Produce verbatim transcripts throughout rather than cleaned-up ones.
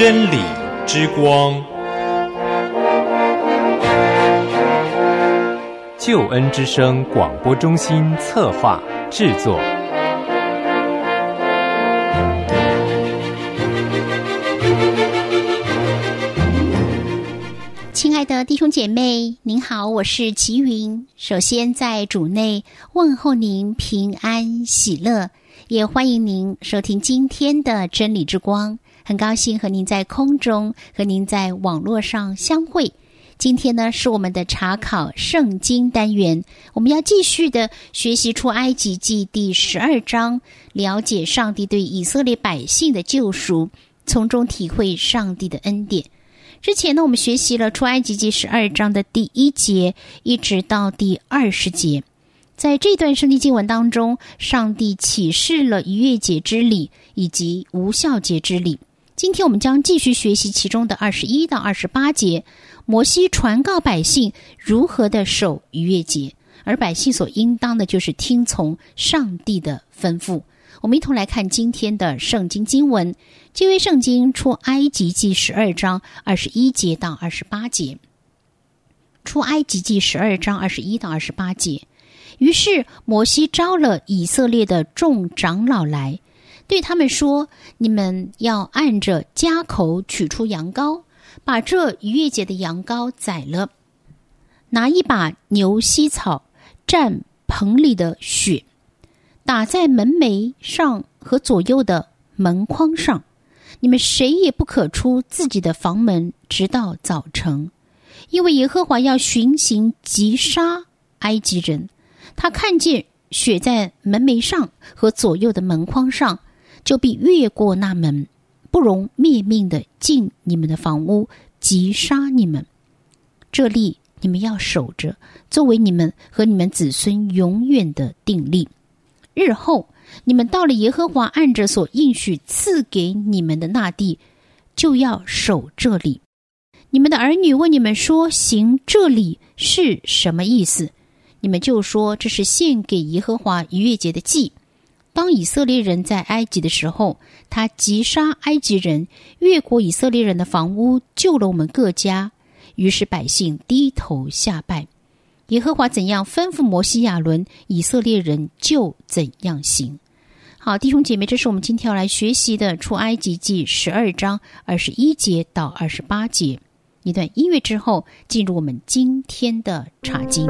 真理之光，救恩之声广播中心策划制作。 亲爱的弟兄姐妹，您好，我是齐云。首先在主内问候您平安喜乐，也欢迎您收听今天的真理之光。很高兴和您在空中，和您在网络上相会。今天呢是我们的查考圣经单元，我们要继续的学习出埃及记第十二章，了解上帝对以色列百姓的救赎，从中体会上帝的恩典。之前呢，我们学习了出埃及记十二章的第一节一直到第二十节。在这段圣经经文当中，上帝启示了逾越节之礼以及无酵节之礼。今天我们将继续学习其中的二十一到二十八节，摩西传告百姓如何的守逾越节，而百姓所应当的就是听从上帝的吩咐。我们一同来看今天的圣经经文，这位圣经出埃及记十二章二十一节到二十八节。出埃及记十二章二十一到二十八节。于是摩西招了以色列的众长老来，对他们说：你们要按着家口取出羊羔，把这逾越节的羊羔宰了，拿一把牛膝草蘸棚里的血，打在门楣上和左右的门框上。你们谁也不可出自己的房门，直到早晨，因为耶和华要巡行击杀埃及人。他看见血在门楣上和左右的门框上，就必越过那门，不容灭命的进你们的房屋，击杀你们。这例你们要守着，作为你们和你们子孙永远的定例。日后你们到了耶和华按着所应许赐给你们的那地，就要守这里。你们的儿女问你们说，行这里是什么意思？你们就说，这是献给耶和华逾越节的祭。当以色列人在埃及的时候，他击杀埃及人，越过以色列人的房屋，救了我们各家。于是百姓低头下拜。耶和华怎样吩咐摩西亚伦，以色列人就怎样行。好，弟兄姐妹，这是我们今天要来学习的出埃及记十二章二十一节到二十八节。一段音乐之后，进入我们今天的查经。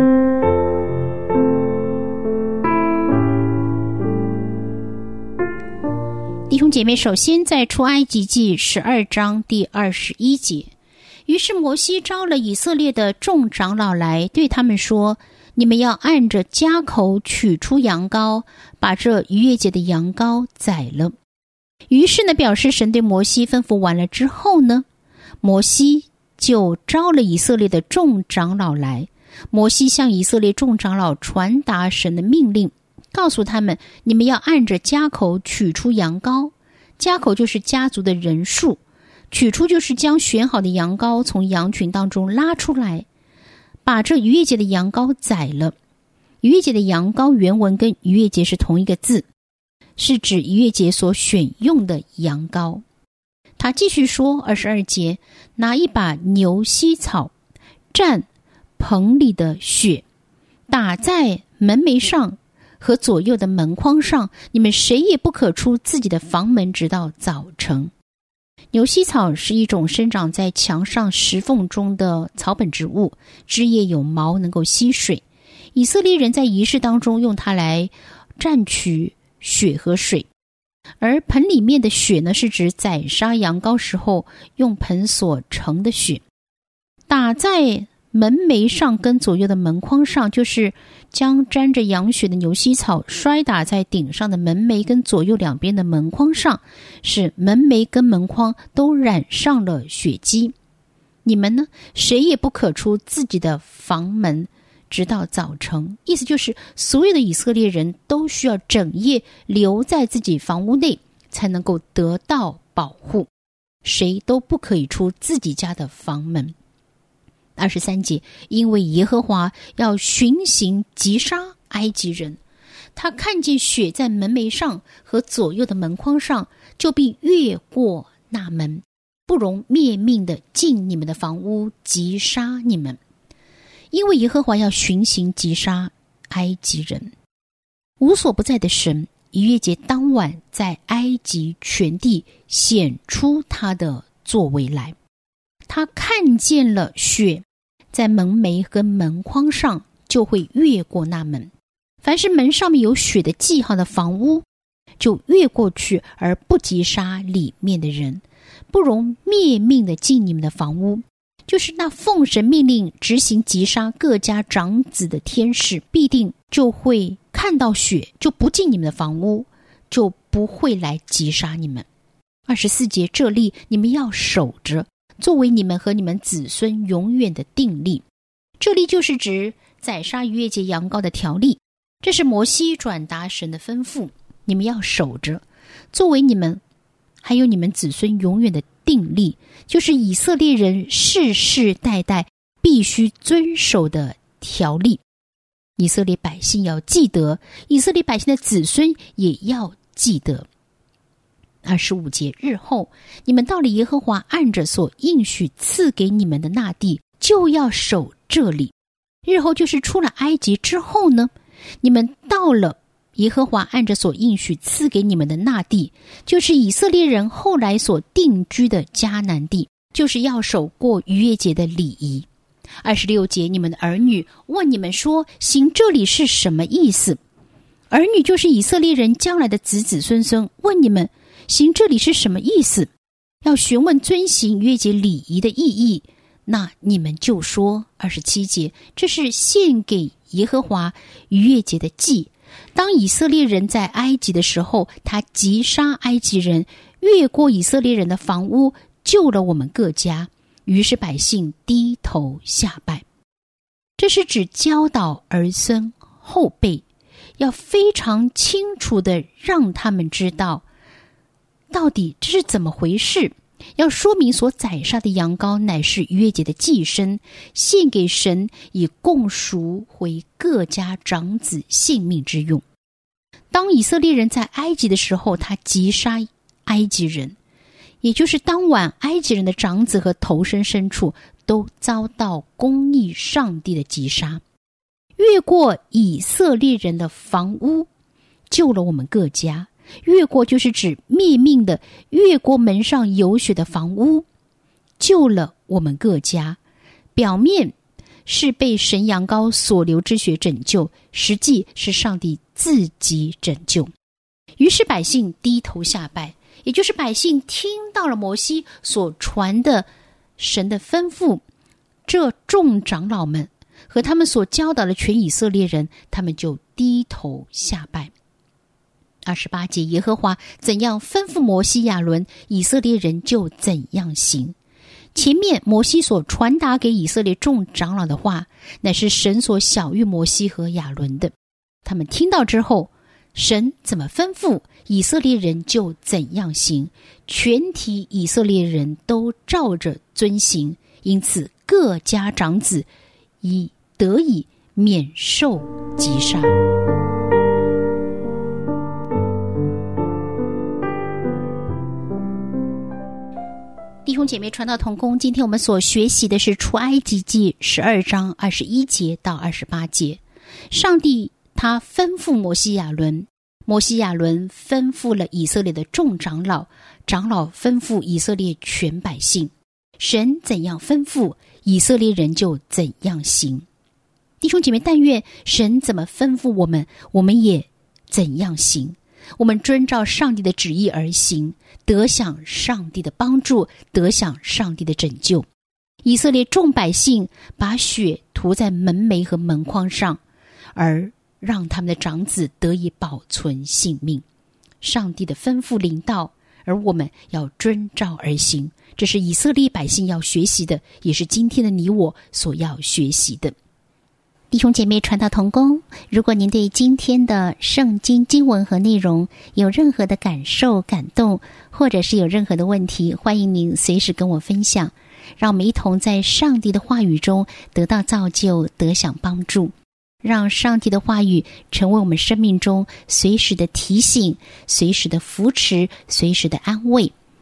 弟兄姐妹，首先在出埃及记十二章第二十一节。于是摩西招了以色列的众长老来，对他们说：你们要按着家口取出羊羔，把这逾越节的羊羔宰了。于是呢，表示神对摩西吩咐完了之后呢，摩西就招了以色列的众长老来。摩西向以色列众长老传达神的命令，告诉他们，你们要按着家口取出羊羔。家口就是家族的人数，取出就是将选好的羊羔从羊群当中拉出来，把这逾越节的羊羔宰了。逾越节的羊羔原文跟逾越节是同一个字，是指逾越节所选用的羊羔。他继续说，二十二节，拿一把牛膝草蘸棚里的血，打在门楣上和左右的门框上，你们谁也不可出自己的房门，直到早晨。牛膝草是一种生长在墙上石缝中的草本植物，枝叶有毛，能够吸水。以色列人在仪式当中用它来蘸取血和水，而盆里面的血呢，是指宰杀羊羔时候用盆所盛的血。打在门楣上跟左右的门框上，就是将沾着羊血的牛膝草摔打在顶上的门楣跟左右两边的门框上，使门楣跟门框都染上了血迹。你们呢，谁也不可出自己的房门，直到早晨。意思就是所有的以色列人都需要整夜留在自己房屋内，才能够得到保护，谁都不可以出自己家的房门。二十三节，因为耶和华要巡行击杀埃及人，他看见血在门楣上和左右的门框上，就必越过那门， 不容灭命的进你们的房屋，击杀你们。因为耶和华要巡行击杀埃及人。无所不在的神逾越节当晚在埃及全地显出他的作为来，他看见了血在门楣和门框上，就会越过那门。凡是门上面有血的记号的房屋，就越过去，而不击杀里面的人，不容灭命的进你们的房屋。就是那奉神命令执行击杀各家长子的天使，必定就会看到血，就不进你们的房屋，就不会来击杀你们。二十四节，这例你们要守着，作为你们和你们子孙永远的定例。这例就是指宰杀逾越节羊羔的条例，这是摩西转达神的吩咐，你们要守着，作为你们还有你们子孙永远的定例，就是以色列人世世代代必须遵守的条例。以色列百姓要记得，以色列百姓的子孙也要记得。二十五节，日后你们到了耶和华按着所应许赐给你们的那地，就要守这里。日后就是出了埃及之后呢，你们到了耶和华按着所应许赐给你们的那地，就是以色列人后来所定居的迦南地，就是要守过逾越节的礼仪。二十六节，你们的儿女问你们说，行这里是什么意思？儿女就是以色列人将来的子子孙孙，问你们行这里是什么意思？要询问遵行逾越节礼仪的意义，那你们就说。二十七节，这是献给耶和华逾越节的祭。当以色列人在埃及的时候，他击杀埃及人，越过以色列人的房屋，救了我们各家。于是百姓低头下拜。这是指教导儿孙后辈，要非常清楚地让他们知道到底这是怎么回事，要说明所宰杀的羊羔乃是逾越节的祭牲，献给神，以供赎回各家长子性命之用。当以色列人在埃及的时候，他击杀埃及人，也就是当晚埃及人的长子和头生牲畜都遭到公义上帝的击杀。越过以色列人的房屋，救了我们各家。越过就是指灭命的越过门上有血的房屋，救了我们各家。表面是被神羊羔所流之血拯救，实际是上帝自己拯救。于是百姓低头下拜，也就是百姓听到了摩西所传的神的吩咐，这众长老们和他们所教导的全以色列人，他们就低头下拜。二十八节，耶和华怎样吩咐摩西亚伦，以色列人就怎样行。前面摩西所传达给以色列众长老的话，乃是神所晓谕摩西和亚伦的。他们听到之后，神怎么吩咐，以色列人就怎样行，全体以色列人都照着遵行，因此各家长子已得以免受击杀。弟兄姐妹，传道同工，今天我们所学习的是出埃及记十二章二十一节到二十八节。上帝他吩咐摩西亚伦，摩西亚伦吩咐了以色列的众长老，长老吩咐以色列全百姓。神怎样吩咐，以色列人就怎样行。弟兄姐妹，但愿神怎么吩咐我们，我们也怎样行。我们遵照上帝的旨意而行，得享上帝的帮助，得享上帝的拯救。以色列众百姓把血涂在门楣和门框上，而让他们的长子得以保存性命。上帝的吩咐临到，而我们要遵照而行。这是以色列百姓要学习的，也是今天的你我所要学习的。弟兄姐妹，传道同工，如果您对今天的圣经经文和内容有任何的感受、感动，或者是有任何的问题，欢迎您随时跟我分享，让我们一同在上帝的话语中得到造就，得享帮助，让上帝的话语成为我们生命中随时的提醒，随时的扶持，随时的安慰。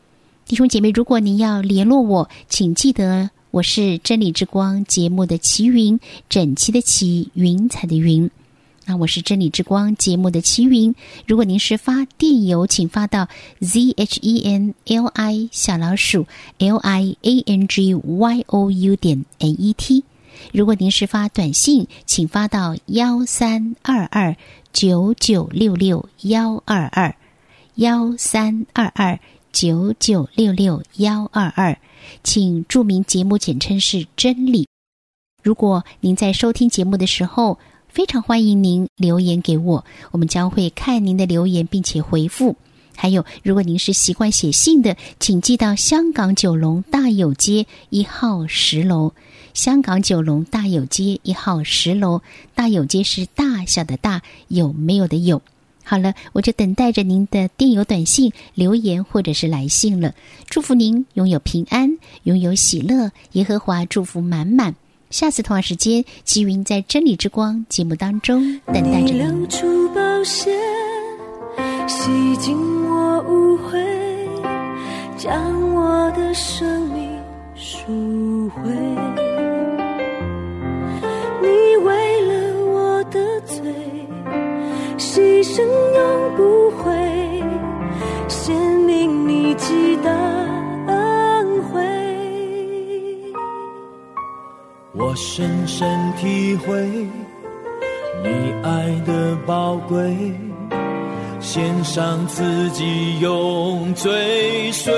弟兄姐妹，如果您要联络我，请记得我是真理之光节目的齐云，整齐的齐，云彩的云。那我是真理之光节目的齐云。如果您是发电邮，请发到 z h e n l i 小老鼠 l i a n g y o u 点 n e t。如果您是发短信，请发到幺三二二九九六六幺二二幺三二二九九六六幺二二，请注明节目简称是真理。如果您在收听节目的时候，非常欢迎您留言给我，我们将会看您的留言并且回复。还有，如果您是习惯写信的，请寄到香港九龙大有街一号十楼。香港九龙大有街一号十楼，大有街是大小的大，有没有的有。好了，我就等待着您的电邮、短信、留言或者是来信了。祝福您拥有平安，拥有喜乐，耶和华祝福满满。下次同样时间，齐云在真理之光节目当中等待着您。 你流出宝血，洗净我污秽，将我的生命赎回。你为了我的罪，牺牲永不悔，显明你极大恩惠。 我深深体会你爱的宝贵，献上自己永追随，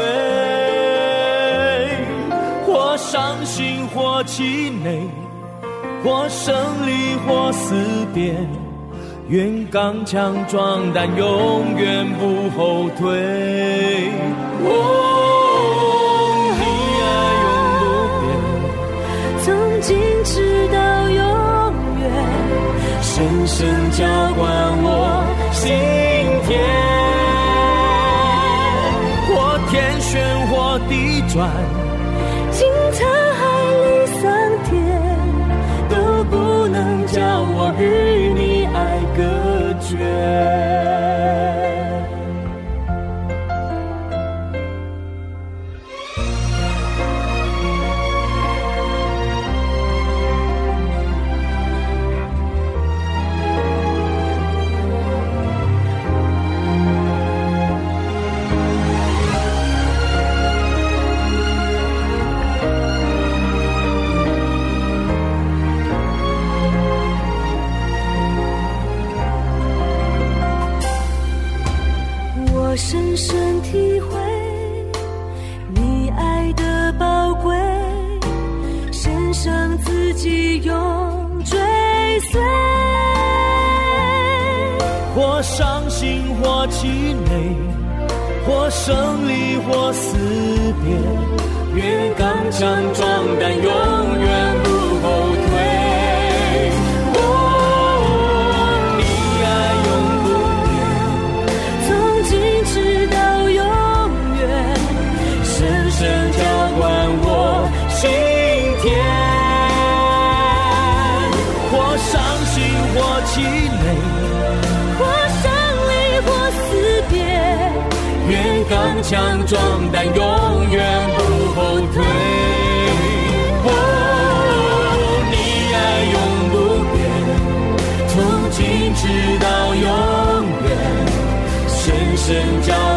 或伤心或气馁，或胜利或思辨，愿刚强壮胆，永远不后退。哦，你爱永不变， 从今直到永远， 深深浇灌我心田，或天旋或地转， 经沧海里桑田， 都不能叫我与你爱隔绝。 我深深体会你爱的宝贵，献上自己永追随， 或伤心或气馁，或胜利或思辨，愿刚强壮胆，永远不后退。深浇灌我心田，或伤心或气馁， 或胜利或思辨， 愿刚强壮胆，永远不后退。哦，你爱永不变，从今直到永远，深深浇